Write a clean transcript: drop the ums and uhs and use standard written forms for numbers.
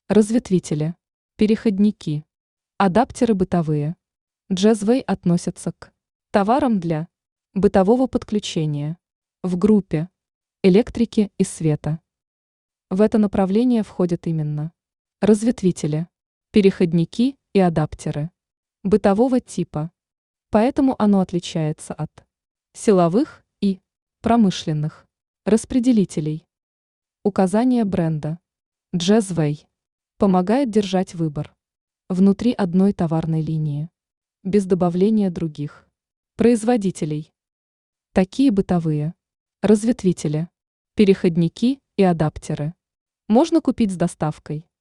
разветвители, переходники, адаптеры бытовые. Jazzway относятся к товарам для бытового подключения в группе электрики и света. В это направление входят именно разветвители, переходники и адаптеры бытового типа, поэтому оно отличается от силовых и промышленных распределителей. Указание бренда Jazzway помогает держать выбор внутри одной товарной линии, без добавления других производителей. Такие бытовые разветвители, переходники и адаптеры можно купить с доставкой